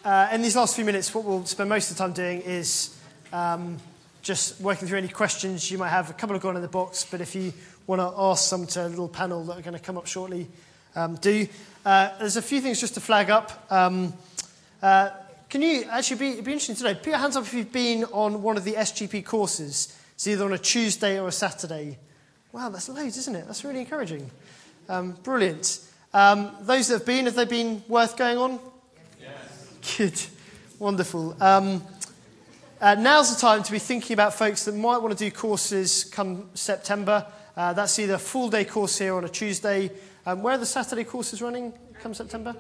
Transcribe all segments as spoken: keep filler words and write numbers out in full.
uh, in these last few minutes, what we'll spend most of the time doing is um, just working through any questions you might have. A couple have gone in the box, but if you want to ask some to a little panel that are going to come up shortly, um, do. Uh, there's a few things just to flag up. Um, uh, can you actually be, it'd be interesting to know, put your hands up if you've been on one of the S G P courses. It's either on a Tuesday or a Saturday. Wow, that's loads, isn't it? That's really encouraging. Um, brilliant. Um, those that have been, have they been worth going on? Yes. Good. Wonderful. Um, uh, now's the time to be thinking about folks that might want to do courses come September. Uh, that's either a full-day course here on a Tuesday. Um, where are the Saturday courses running come September?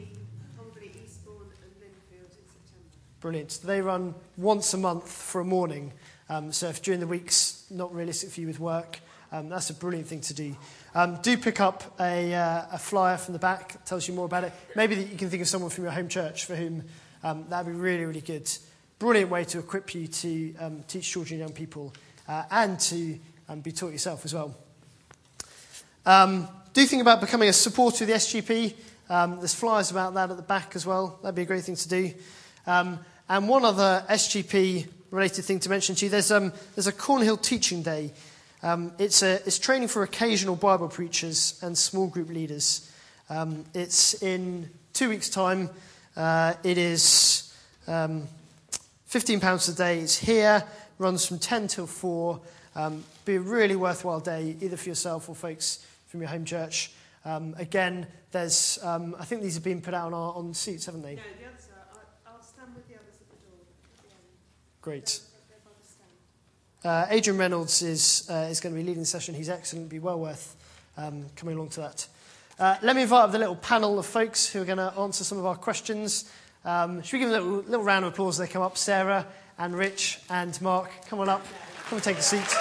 Brilliant. They run once a month for a morning. Um, so if during the week's not realistic for you with work, um, that's a brilliant thing to do. Um, do pick up a, uh, a flyer from the back that tells you more about it. Maybe that you can think of someone from your home church for whom um, that would be really, really good. Brilliant way to equip you to um, teach children and young people uh, and to um, be taught yourself as well. Um, do think about becoming a supporter of the S G P. Um, there's flyers about that at the back as well. That'd be a great thing to do. Um, and one other S G P-related thing to mention to you, there's, um, there's a Cornhill Teaching Day. Um, it's, a, it's training for occasional Bible preachers and small group leaders. Um, it's in two weeks' time. Uh, it is um, fifteen pounds a day. It's here, runs from ten till four. Um, be a really worthwhile day, either for yourself or folks from your home church. Um, again, there's, um, I think these have been put out on, our, on seats, haven't they? No, the others are, I'll stand with the others at the door. Yeah. Great. Uh, Adrian Reynolds is uh, is going to be leading the session. He's excellent. Be well worth um, coming along to that. Uh, let me invite up the little panel of folks who are going to answer some of our questions. Um, should we give them a little, little round of applause as they come up? Sarah and Rich and Mark, come on up. Come and take a seat. Rich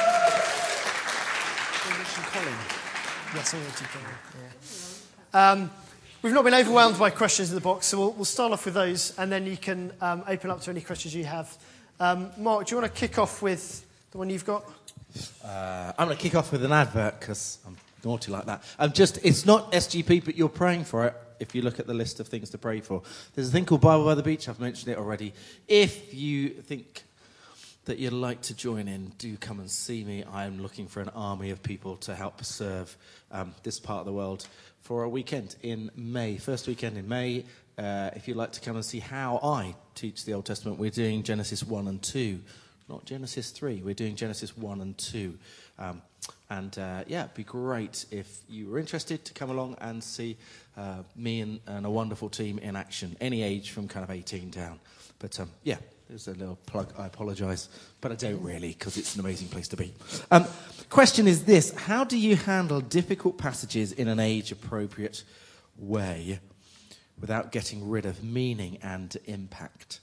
and Colin. Yes, I'm going to Colin. Yeah. Um, we've not been overwhelmed by questions in the box, so we'll, we'll start off with those, and then you can um, open up to any questions you have. Um, Mark, do you want to kick off with the one you've got? Uh, I'm going to kick off with an advert because I'm naughty like that. I'm just, it's not S G P, but you're praying for it if you look at the list of things to pray for. There's a thing called Bible by the Beach. I've mentioned it already. If you think that you'd like to join in, do come and see me. I'm looking for an army of people to help serve um, this part of the world for a weekend in May, first weekend in May. Uh, if you'd like to come and see how I teach the Old Testament, we're doing Genesis one and two. Not Genesis three, we're doing Genesis one and two. Um, and uh, yeah, it'd be great if you were interested to come along and see uh, me and, and a wonderful team in action, any age from kind of eighteen down. But um, yeah, there's a little plug, I apologise, but I don't really, because it's an amazing place to be. Um, question is this: how do you handle difficult passages in an age-appropriate way without getting rid of meaning and impact?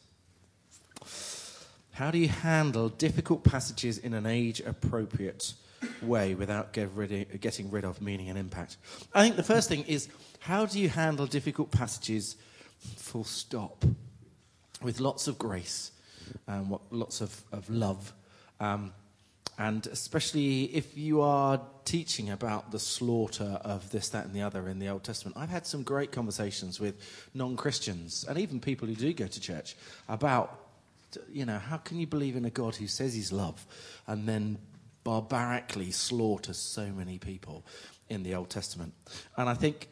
How do you handle difficult passages in an age-appropriate way without get rid of, getting rid of meaning and impact? I think the first thing is, how do you handle difficult passages full stop, with lots of grace and um, lots of, of love, um, and especially if you are teaching about the slaughter of this, that and the other in the Old Testament. I've had some great conversations with non-Christians and even people who do go to church about, you know, how can you believe in a God who says he's love and then barbarically slaughters so many people in the Old Testament? And I think,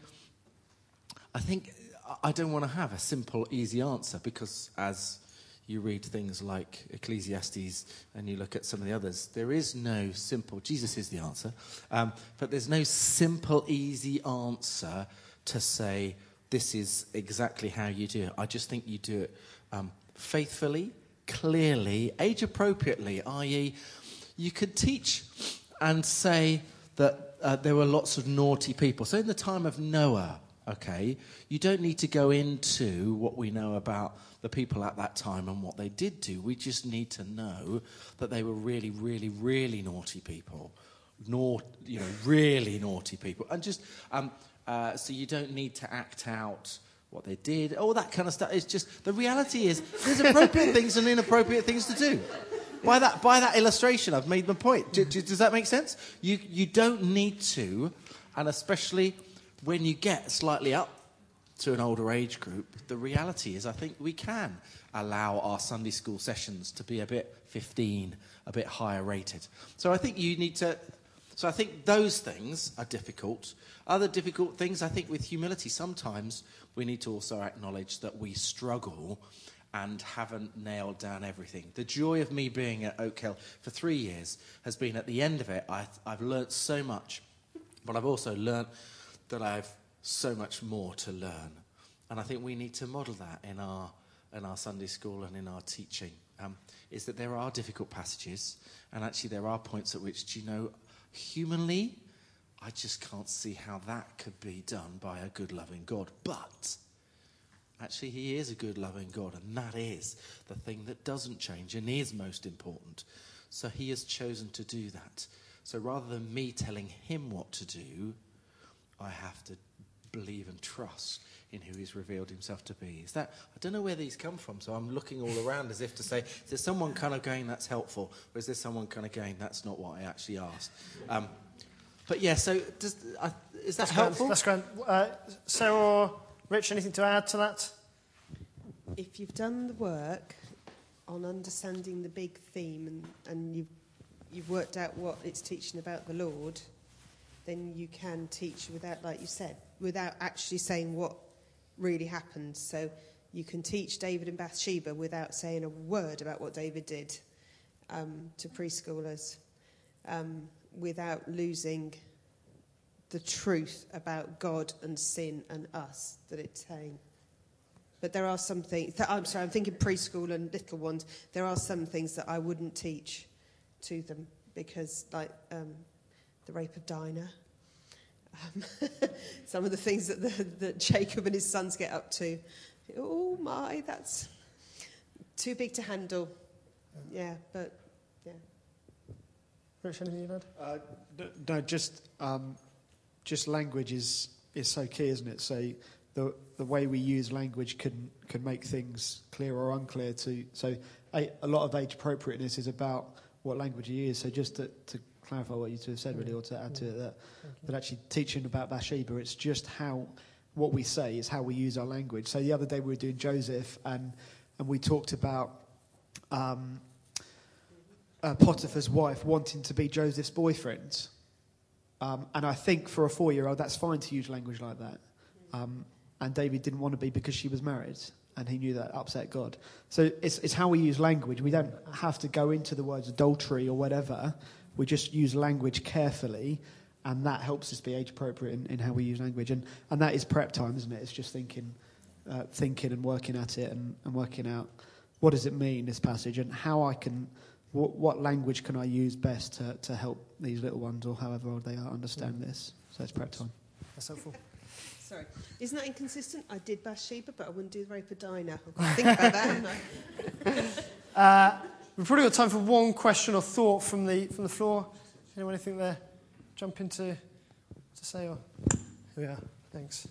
I think I don't want to have a simple, easy answer, because as you read things like Ecclesiastes and you look at some of the others, there is no simple, Jesus is the answer, um, but there's no simple, easy answer to say this is exactly how you do it. I just think you do it um, faithfully, clearly, age-appropriately, that is, you could teach and say that uh, there were lots of naughty people. So in the time of Noah, okay, you don't need to go into what we know about the people at that time and what they did do. We just need to know that they were really, really, really naughty people. Nor, you know, really naughty people. And just, um, uh, so you don't need to act out what they did, all that kind of stuff. It's just, the reality is, there's appropriate things and inappropriate things to do. By that, by that illustration, I've made my point. Do, do, does that make sense? You, you don't need to, and especially when you get slightly up, to an older age group, the reality is I think we can allow our Sunday school sessions to be a bit fifteen, a bit higher rated. So I think you need to... So I think those things are difficult. Other difficult things, I think with humility, sometimes we need to also acknowledge that we struggle and haven't nailed down everything. The joy of me being at Oak Hill for three years has been at the end of it, I, I've learnt so much, but I've also learnt that I've so much more to learn. And I think we need to model that in our in our Sunday school and in our teaching, um, is that there are difficult passages, and actually there are points at which, do you know, humanly, I just can't see how that could be done by a good, loving God. But actually, he is a good, loving God, and that is the thing that doesn't change and is most important. So he has chosen to do that. So rather than me telling him what to do, I have to believe and trust in who he's revealed himself to be. Is that, I don't know where these come from, so I'm looking all around as if to say, is there someone kind of going, that's helpful, or is there someone kind of going, that's not what I actually asked? Um, but yeah, so does, uh, is that That's helpful? Grand. That's grand. Uh, Sarah or Rich, anything to add to that? If you've done the work on understanding the big theme and, and you've, you've worked out what it's teaching about the Lord, then you can teach without, like you said, without actually saying what really happened. So you can teach David and Bathsheba without saying a word about what David did um, to preschoolers, um, without losing the truth about God and sin and us that it's saying. But there are some things, that, I'm sorry, I'm thinking preschool and little ones, there are some things that I wouldn't teach to them because, like, um, the rape of Dinah, um, some of the things that, the, that Jacob and his sons get up to. Oh my, that's too big to handle. Yeah, but, yeah. Rich, anything you'd add? Uh, no, no, just um, just language is, is so key, isn't it? So the the way we use language can can make things clear or unclear. To so a, a lot of age appropriateness is about what language you use. So just to, to clarify what you two have said, really, or to add to it, that, that actually teaching about Bathsheba, it's just how what we say is how we use our language. So the other day we were doing Joseph, and and we talked about um, uh, Potiphar's wife wanting to be Joseph's boyfriend. Um, and I think for a four-year-old, that's fine to use language like that. Um, and David didn't want to be because she was married, and he knew that upset God. So it's, it's how we use language. We don't have to go into the words adultery or whatever. We just use language carefully, and that helps us be age-appropriate in, in how we use language. And, and that is prep time, isn't it? It's just thinking uh, thinking and working at it and, and working out what does it mean, this passage, and how I can... What, what language can I use best to, to help these little ones, or however old they are, understand this? So it's prep time. That's helpful. Sorry. Isn't that inconsistent? I did Bathsheba, but I wouldn't do the rape of Dinah. I've got to think about that, haven't I? Uh, we've probably got time for one question or thought from the from the floor. Anyone anything there? Jump into to say, or here we are. Thanks.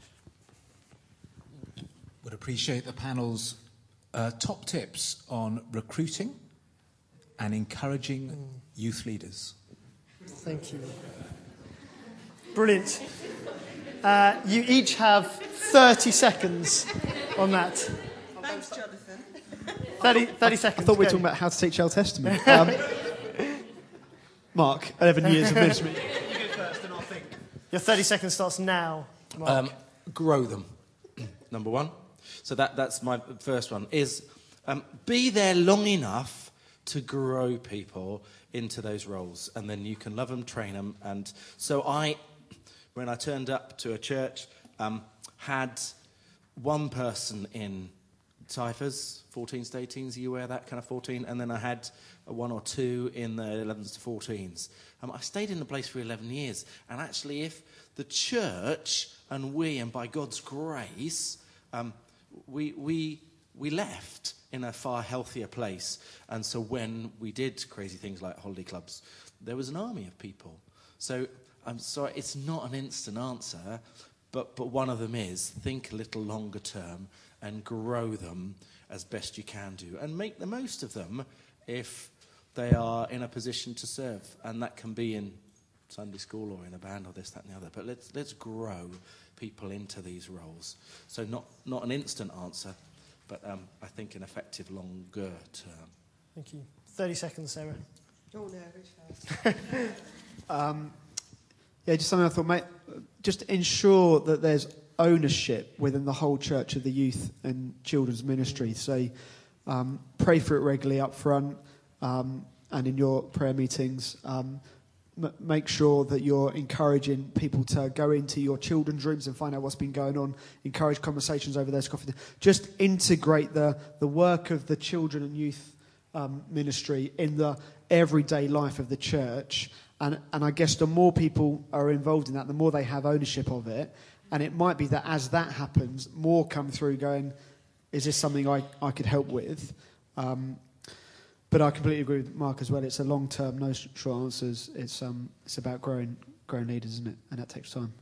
Would appreciate the panel's uh, top tips on recruiting and encouraging mm. youth leaders. Thank you. Brilliant. Uh, you each have thirty seconds on that. Thanks, Jonathan. thirty, thirty seconds. I thought we were Go. talking about how to teach Old Testament. Um, Mark, eleven years of ministry. You go first and I'll think. Your thirty seconds starts now, Mark. Um, grow them, number one. So that, that's my first one, is um, be there long enough to grow people into those roles, and then you can love them, train them. And so I, when I turned up to a church, um, had one person in Cyphers, fourteens to eighteens, you wear that kind of fourteen, and then I had one or two in the elevens to fourteens. Um, I stayed in the place for eleven years, and actually if the church and we, and by God's grace, um, we we we left in a far healthier place. And so when we did crazy things like holiday clubs, there was an army of people. So I'm sorry, it's not an instant answer, but, but one of them is think a little longer term and grow them as best you can do, and make the most of them if they are in a position to serve. And that can be in Sunday school or in a band or this, that and the other. But let's let's grow people into these roles. So not, not an instant answer, but um, I think an effective longer term. Thank you. thirty seconds, Sarah. Oh, no, very fast. Um, yeah, just something I thought, mate, just ensure that there's ownership within the whole church of the youth and children's ministry. So um, pray for it regularly up front um, and in your prayer meetings. Um, m- make sure that you're encouraging people to go into your children's rooms and find out what's been going on. Encourage conversations over those coffee. Just integrate the, the work of the children and youth um, ministry in the everyday life of the church. And, and I guess the more people are involved in that, the more they have ownership of it. And it might be that as that happens, more come through going, is this something I, I could help with? Um, but I completely agree with Mark as well. It's a long-term, no short answers. It's um, it's about growing growing leaders, isn't it? And that takes time.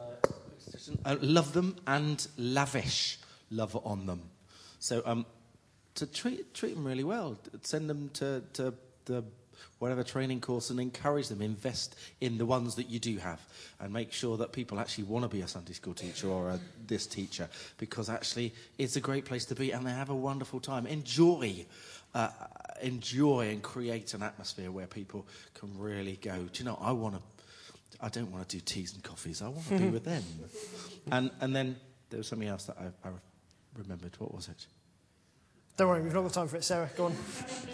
Uh, love them and lavish love on them. So um, to treat treat them really well. Send them to, to the whatever training course and encourage them. Invest in the ones that you do have and make sure that people actually want to be a Sunday school teacher or a, this teacher, because actually it's a great place to be and they have a wonderful time. Enjoy, uh, enjoy and create an atmosphere where people can really go, do you know, I want to, I don't want to do teas and coffees, I want to be with them. And and then there was something else that I, I remembered. What was it? Don't worry, we've not got time for it. Sarah, go on.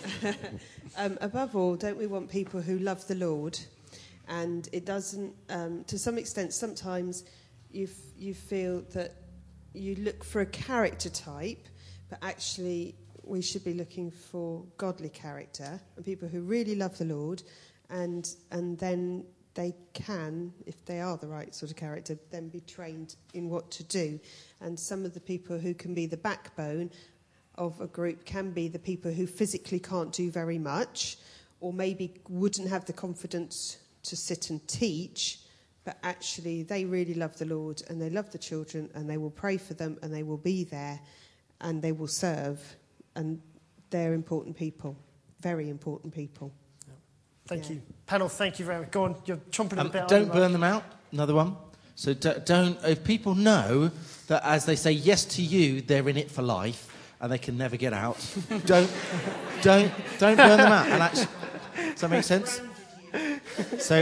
um, above all, don't we want people who love the Lord? And it doesn't, um, to some extent, sometimes you f- you feel that you look for a character type, but actually we should be looking for godly character and people who really love the Lord, and and then they can, if they are the right sort of character, then be trained in what to do. And some of the people who can be the backbone of a group can be the people who physically can't do very much, or maybe wouldn't have the confidence to sit and teach, but actually they really love the Lord and they love the children and they will pray for them and they will be there and they will serve, and they're important people, very important people. Thank Yeah. you. Panel, thank you very much. Go on, you're chomping at Um, the bit. aren't don't you, burn Mark? them out. Another one. So d- don't. If people know that as they say yes to you, they're in it for life and they can never get out. don't, don't, don't burn them out. And actually, does that make sense? So,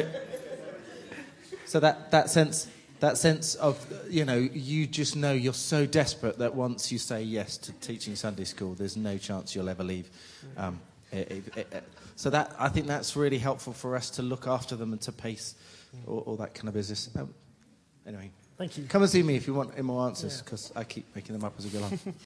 so that that sense, that sense of, you know, you just know you're so desperate that once you say yes to teaching Sunday school, there's no chance you'll ever leave. Um, it, it, it, So that I think that's really helpful for us to look after them and to pace all, all that kind of business. Um, anyway, Thank you. come and see me if you want any more answers, Yeah. because I keep making them up as we go along.